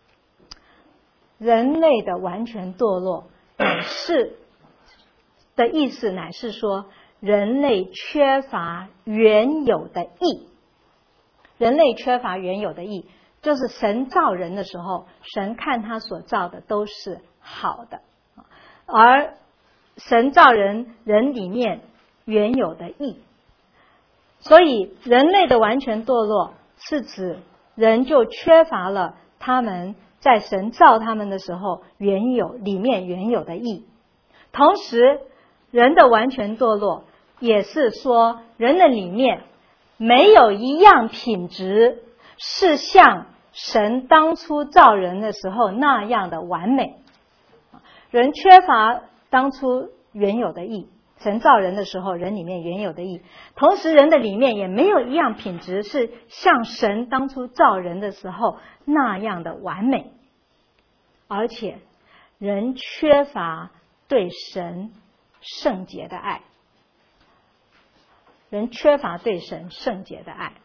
人类的完全堕落的意思乃是说，人类缺乏原有的义。人类缺乏原有的义，就是神造人的时候，神看他所造的都是好的，而神造人里面原有的义。所以人类的完全堕落是指人就缺乏了他们在神造他们的时候里面原有的义。同时人的完全堕落也是说，人的里面没有一样品质是像神当初造人的时候那样的完美。 人缺乏当初原有的义，神造人的时候人里面原有的义，同时人的里面也没有一样品质是像神当初造人的时候那样的完美，而且人缺乏对神圣洁的爱，人缺乏对神圣洁的爱，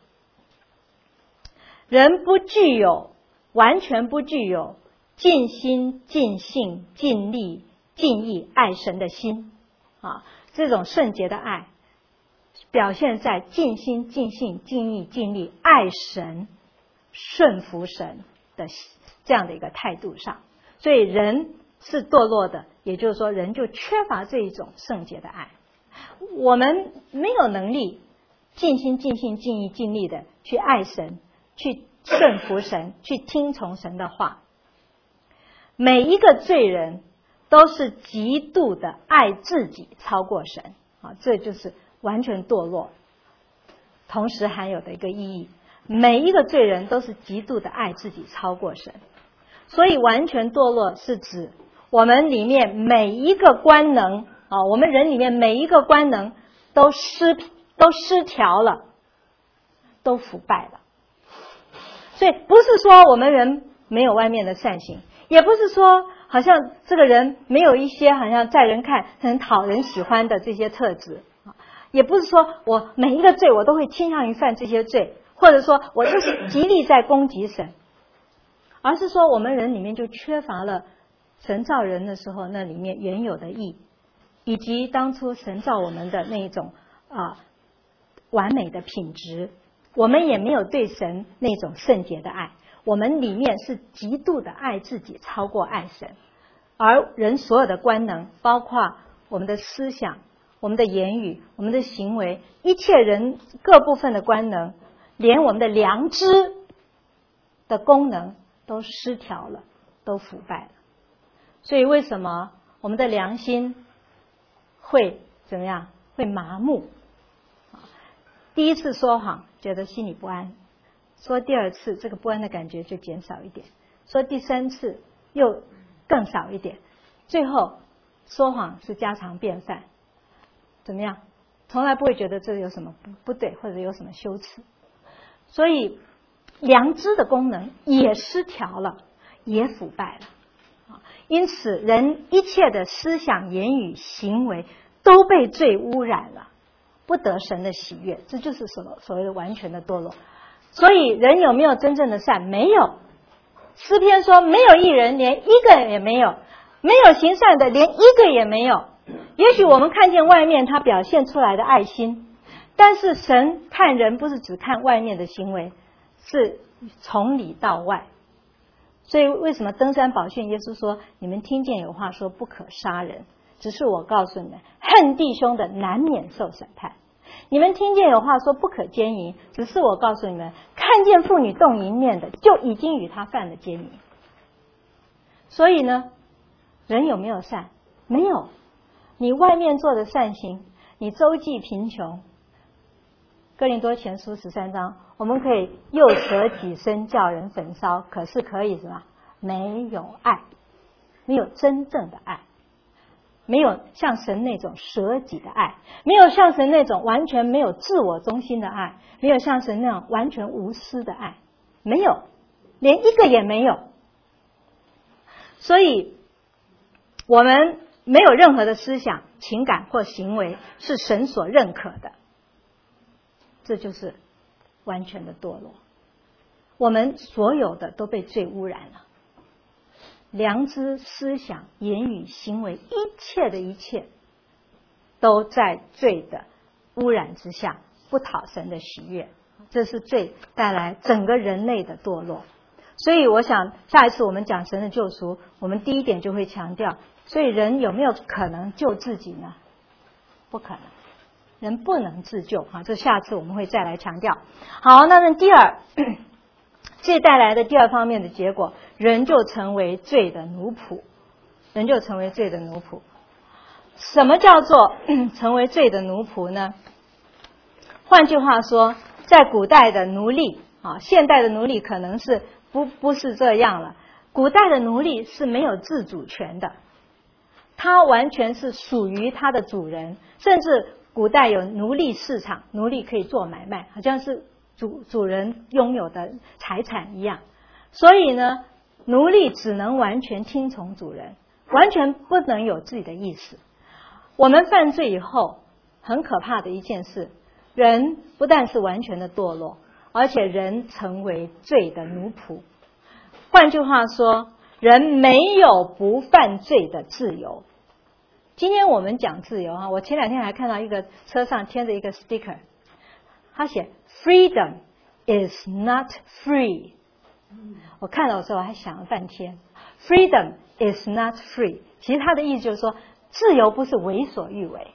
人完全不具有尽心尽性尽力尽意爱神的心啊，这种圣洁的爱表现在尽心尽性尽意尽力爱神顺服神的这样的一个态度上，所以人是堕落的，也就是说人就缺乏这一种圣洁的爱。我们没有能力尽心尽性尽意尽力的去爱神，去顺服神，去听从神的话。每一个罪人都是极度的爱自己超过神啊，这就是完全堕落同时含有的一个意义。每一个罪人都是极度的爱自己超过神，所以完全堕落是指我们里面每一个官能啊，我们人里面每一个官能都失调了，都腐败了。所以不是说我们人没有外面的善行，也不是说好像这个人没有一些好像在人看很讨人喜欢的这些特质，也不是说我每一个罪我都会倾向于犯这些罪，或者说我就是极力在攻击神，而是说我们人里面就缺乏了神造人的时候那里面原有的义，以及当初神造我们的那种完美的品质，我们也没有对神那种圣洁的爱，我们里面是极度的爱自己超过爱神。而人所有的官能，包括我们的思想、我们的言语、我们的行为，一切人各部分的官能，连我们的良知的功能都失调了，都腐败了。所以为什么我们的良心会怎么样？会麻木。第一次说谎觉得心里不安，说第二次这个不安的感觉就减少一点，说第三次又更少一点，最后说谎是家常便饭，怎么样？从来不会觉得这有什么不对，或者有什么羞耻。所以良知的功能也失调了，也腐败了。因此人一切的思想言语行为都被罪污染了，不得神的喜悦，这就是所谓的完全的堕落。所以人有没有真正的善？没有。诗篇说没有一人，连一个也没有，没有行善的，连一个也没有。也许我们看见外面他表现出来的爱心，但是神看人不是只看外面的行为，是从里到外。所以为什么登山宝训耶稣说你们听见有话说不可杀人，只是我告诉你们，恨弟兄的难免受审判。你们听见有话说不可奸淫，只是我告诉你们，看见妇女动淫念的，就已经与他犯了奸淫。所以呢，人有没有善？没有。你外面做的善行，你周济贫穷，哥林多前书13章，我们可以又舍己身叫人焚烧，可是可以什么？没有爱，没有真正的爱，没有像神那种舍己的爱，没有像神那种完全没有自我中心的爱，没有像神那样完全无私的爱，没有，连一个也没有。所以我们没有任何的思想、情感或行为是神所认可的，这就是完全的堕落。我们所有的都被罪污染了，良知、思想、言语、行为，一切的一切都在罪的污染之下，不讨神的喜悦。这是罪带来整个人类的堕落。所以我想下一次我们讲神的救赎，我们第一点就会强调，所以人有没有可能救自己呢？不可能，人不能自救。这下次我们会再来强调。好，那第二，罪带来的第二方面的结果，人就成为罪的奴仆。人就成为罪的奴仆。什么叫做成为罪的奴仆呢？换句话说，在古代的奴隶现代的奴隶可能是不是这样了。古代的奴隶是没有自主权的， 他完全是属于他的主人，甚至古代有奴隶市场，奴隶可以做买卖，好像是主人拥有的财产一样。所以呢，奴隶只能完全听从主人，完全不能有自己的意识。我们犯罪以后，很可怕的一件事，人不但是完全的堕落，而且人成为罪的奴仆。换句话说，人没有不犯罪的自由。今天我们讲自由，我前2天还看到一个车上贴着一个 sticker， 他写 Freedom is not free。 我看到的时候还想了半天， Freedom is not free， 其实他的意思就是说，自由不是为所欲为。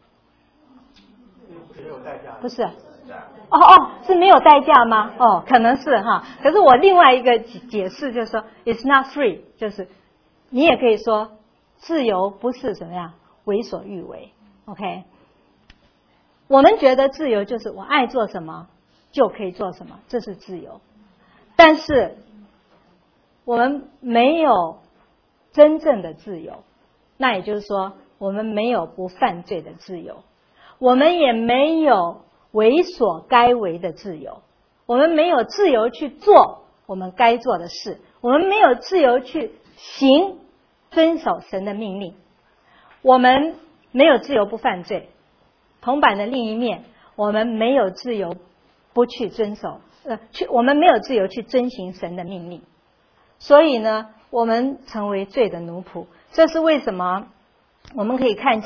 不是，是没有代价吗？可能是哈。可是我另外一个解释就是说 ，it's not free， 就是你也可以说自由不是怎么样为所欲为。OK， 我们觉得自由就是我爱做什么就可以做什么，这是自由。但是我们没有真正的自由，那也就是说，我们没有不犯罪的自由。我们也没有为所该为的自由，我们没有自由去做我们该做的事，我们没有自由去遵守神的命令，我们没有自由不犯罪。铜板的另一面，我们没有自由不去遵守，我们没有自由去遵行神的命令。所以呢，我们成为罪的奴仆。这是为什么我们可以看见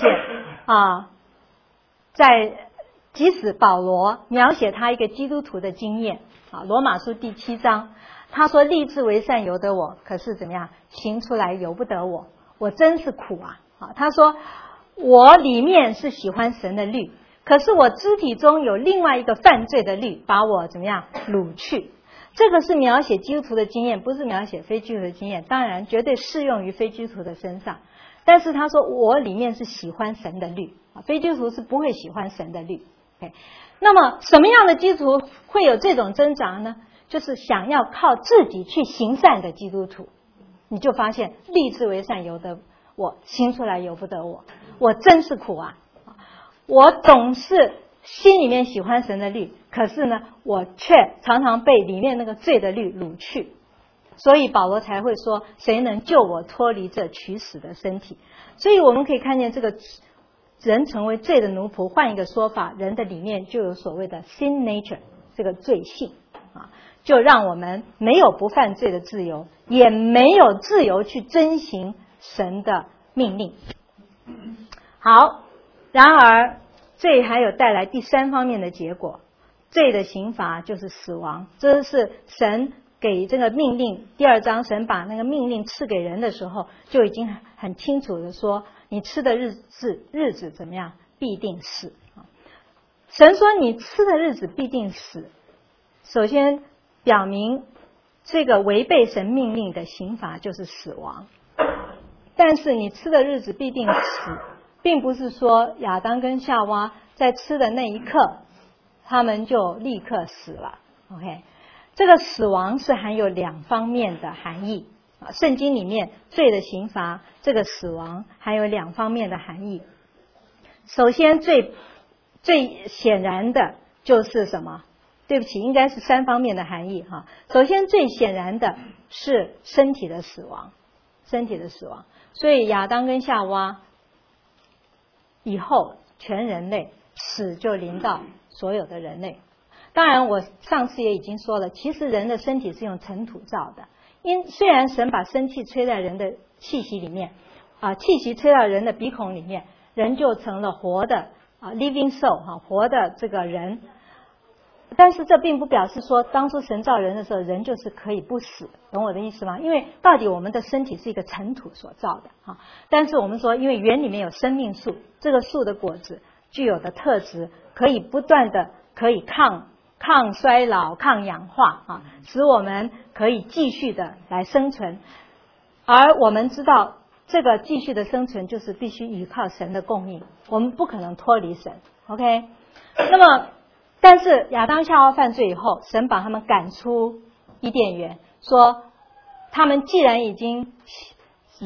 即使保罗描写他一个基督徒的经验罗马书第7章，他说立志为善由得我，可是怎么样，行出来由不得我，我真是苦啊。他说我里面是喜欢神的律，可是我肢体中有另外一个犯罪的律，把我怎么样掳去。这个是描写基督徒的经验，不是描写非基督徒的经验，当然绝对适用于非基督徒的身上。但是他说我里面是喜欢神的律，非基督徒是不会喜欢神的律。那么什么样的基督徒会有这种挣扎呢？就是想要靠自己去行善的基督徒。你就发现立志为善由得我，行出来由不得我，我真是苦啊。我总是心里面喜欢神的律，可是呢，我却常常被里面那个罪的律掳去。所以保罗才会说，谁能救我脱离这取死的身体。所以我们可以看见这个人成为罪的奴仆，换一个说法，人的里面就有所谓的 sin nature， 这个罪性就让我们没有不犯罪的自由，也没有自由去遵行神的命令。好，然而罪还有带来第3方面的结果，罪的刑罚就是死亡。这是神给这个命令，第2章神把那个命令赐给人的时候，就已经很清楚的说，你吃的日子怎么样，必定死。神说你吃的日子必定死，首先表明这个违背神命令的刑罚就是死亡。但是你吃的日子必定死，并不是说亚当跟夏娃在吃的那一刻他们就立刻死了。 OK， 这个死亡是含有2方面的含义。圣经里面罪的刑罚，这个死亡含有2方面的含义。首先最显然的就是什么？对不起，应该是3方面的含义哈。首先最显然的是身体的死亡，身体的死亡。所以亚当跟夏娃以后，全人类死就临到所有的人类。当然我上次也已经说了，其实人的身体是用尘土造的，虽然神把生气吹在人的气息里面气息吹到人的鼻孔里面，人就成了活的living soul 活的这个人。但是这并不表示说当初神造人的时候人就是可以不死，懂我的意思吗？因为到底我们的身体是一个尘土所造的但是我们说因为园里面有生命树，这个树的果子具有的特质可以不断的可以抗衰老、抗氧化使我们可以继续的来生存。而我们知道这个继续的生存就是必须依靠神的供应，我们不可能脱离神。 OK， 那么但是亚当夏娃犯罪以后，神把他们赶出伊甸园，说他们既然已经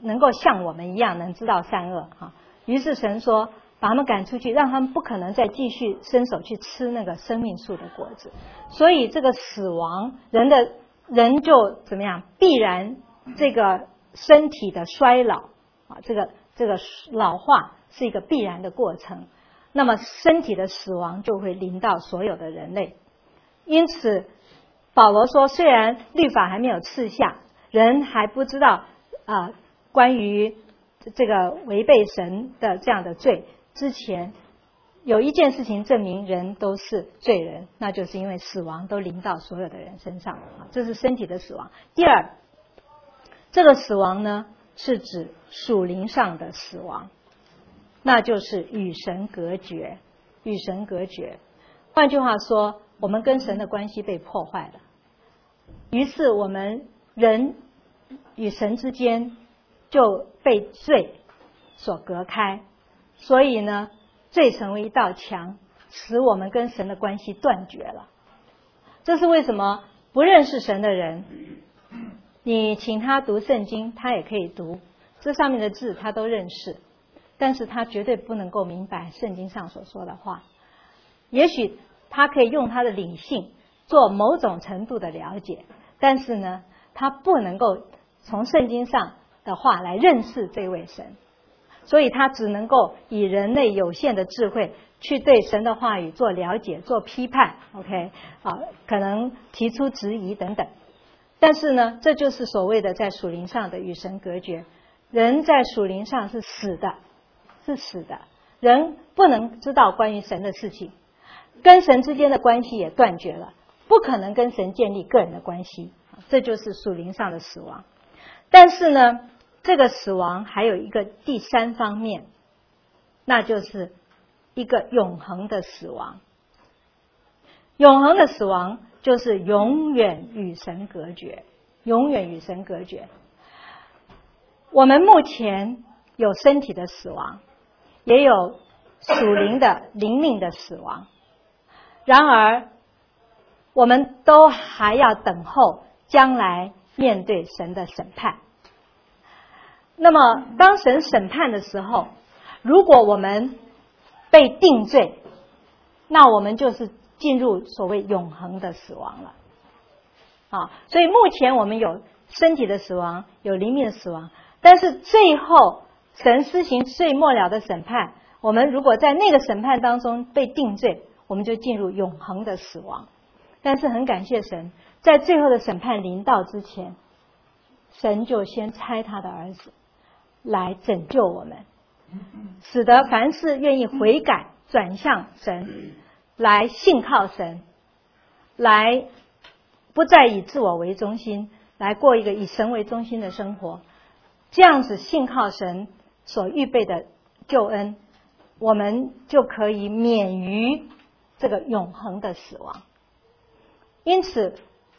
能够像我们一样能知道善恶啊。于是神说把他们赶出去，让他们不可能再继续伸手去吃那个生命树的果子。所以这个死亡，人就怎么样，必然这个身体的衰老啊，这个老化是一个必然的过程。那么身体的死亡就会临到所有的人类。因此保罗说，虽然律法还没有赐下，人还不知道关于这个违背神的这样的罪之前，有一件事情证明人都是罪人，那就是因为死亡都临到所有的人身上，这是身体的死亡。第二，这个死亡呢是指属灵上的死亡，那就是与神隔绝。与神隔绝，换句话说，我们跟神的关系被破坏了，于是我们人与神之间就被罪所隔开。所以呢，罪成为一道墙，使我们跟神的关系断绝了。这是为什么不认识神的人，你请他读圣经，他也可以读，这上面的字他都认识，但是他绝对不能够明白圣经上所说的话。也许他可以用他的理性做某种程度的了解，但是呢，他不能够从圣经上的话来认识这位神。所以他只能够以人类有限的智慧去对神的话语做了解、做批判 ，OK， 可能提出质疑等等。但是呢，这就是所谓的在属灵上的与神隔绝。人在属灵上是死的，是死的。人不能知道关于神的事情，跟神之间的关系也断绝了，不可能跟神建立个人的关系，这就是属灵上的死亡。但是呢，这个死亡还有一个第三方面，那就是一个永恒的死亡。永恒的死亡就是永远与神隔绝，永远与神隔绝。我们目前有身体的死亡，也有属灵的灵命的死亡，然而我们都还要等候将来面对神的审判。那么当神审判的时候，如果我们被定罪，那我们就是进入所谓永恒的死亡了。所以目前我们有身体的死亡，有灵命的死亡，但是最后神施行最末了的审判，我们如果在那个审判当中被定罪，我们就进入永恒的死亡。但是很感谢神，在最后的审判临到之前，神就先差他的儿子来拯救我们，使得凡是愿意悔改转向神，来信靠神，来不再以自我为中心，来过一个以神为中心的生活，这样子信靠神所预备的救恩，我们就可以免于这个永恒的死亡。因此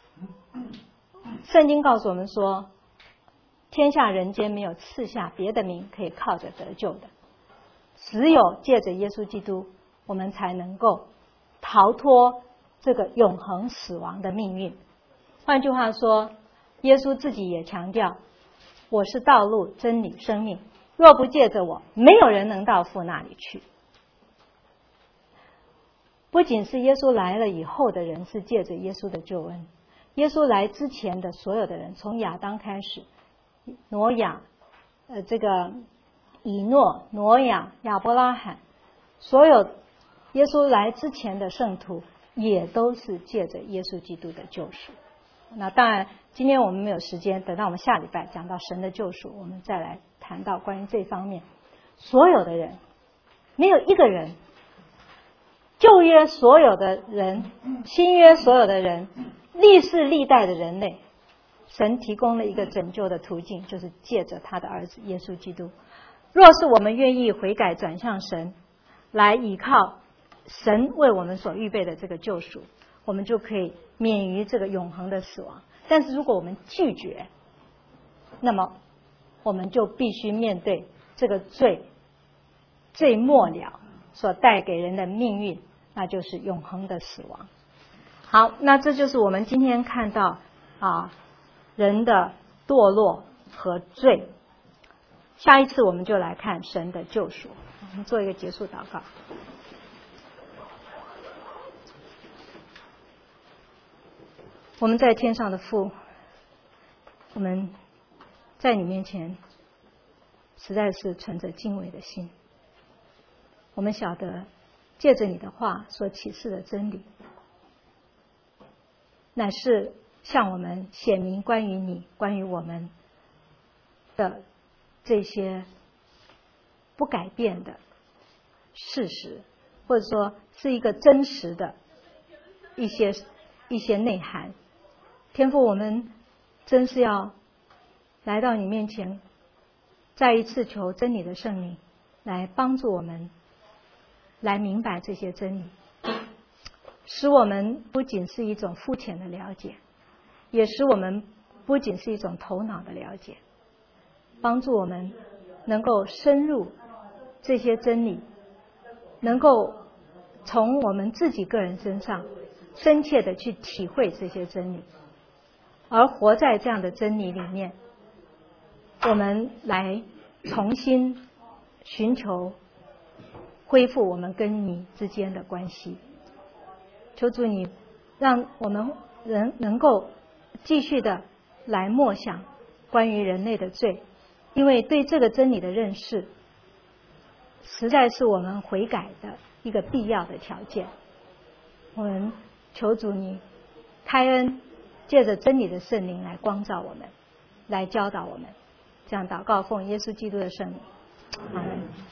圣经告诉我们说，天下人间没有赐下别的名可以靠着得救的，只有借着耶稣基督，我们才能够逃脱这个永恒死亡的命运。换句话说，耶稣自己也强调，我是道路、真理、生命，若不借着我，没有人能到父那里去。不仅是耶稣来了以后的人是借着耶稣的救恩，耶稣来之前的所有的人，从亚当开始，挪亚、这个以诺、挪亚、亚伯拉罕，所有耶稣来之前的圣徒，也都是借着耶稣基督的救赎。那当然今天我们没有时间，等到我们下礼拜讲到神的救赎，我们再来谈到关于这方面。所有的人，没有一个人，旧约所有的人，新约所有的人，历世历代的人类，神提供了一个拯救的途径，就是借着他的儿子耶稣基督。若是我们愿意悔改转向神，来依靠神为我们所预备的这个救赎，我们就可以免于这个永恒的死亡。但是如果我们拒绝，那么我们就必须面对这个罪最末了所带给人的命运，那就是永恒的死亡。好，那这就是我们今天看到人的堕落和罪。 下一次我们就来看神的救赎。我们做一个结束祷告。我们在天上的父，我们在你面前实在是存着敬畏的心。我们晓得借着你的话所启示的真理，乃是向我们显明关于你、关于我们的这些不改变的事实，或者说是一个真实的一些内涵。天父，我们真是要来到你面前，再一次求真理的圣灵来帮助我们来明白这些真理，使我们不仅是一种肤浅的了解，也使我们不仅是一种头脑的了解，帮助我们能够深入这些真理，能够从我们自己个人身上深切的去体会这些真理，而活在这样的真理里面，我们来重新寻求恢复我们跟你之间的关系。求主你让我们能够继续的来默想关于人类的罪，因为对这个真理的认识实在是我们悔改的一个必要的条件。我们求主你开恩，借着真理的圣灵来光照我们，来教导我们。这样祷告，奉耶稣基督的圣名，阿们。